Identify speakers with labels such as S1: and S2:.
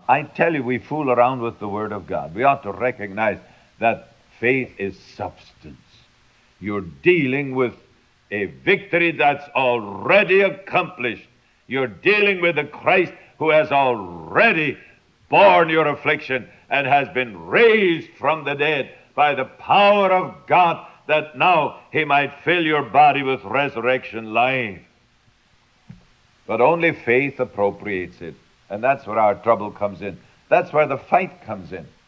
S1: I tell you, we fool around with the Word of God. We ought to recognize that faith is substance. You're dealing with a victory that's already accomplished. You're dealing with a Christ who has already borne your affliction and has been raised from the dead by the power of God, that now he might fill your body with resurrection life. But only faith appropriates it. And that's where our trouble comes in. That's where the fight comes in.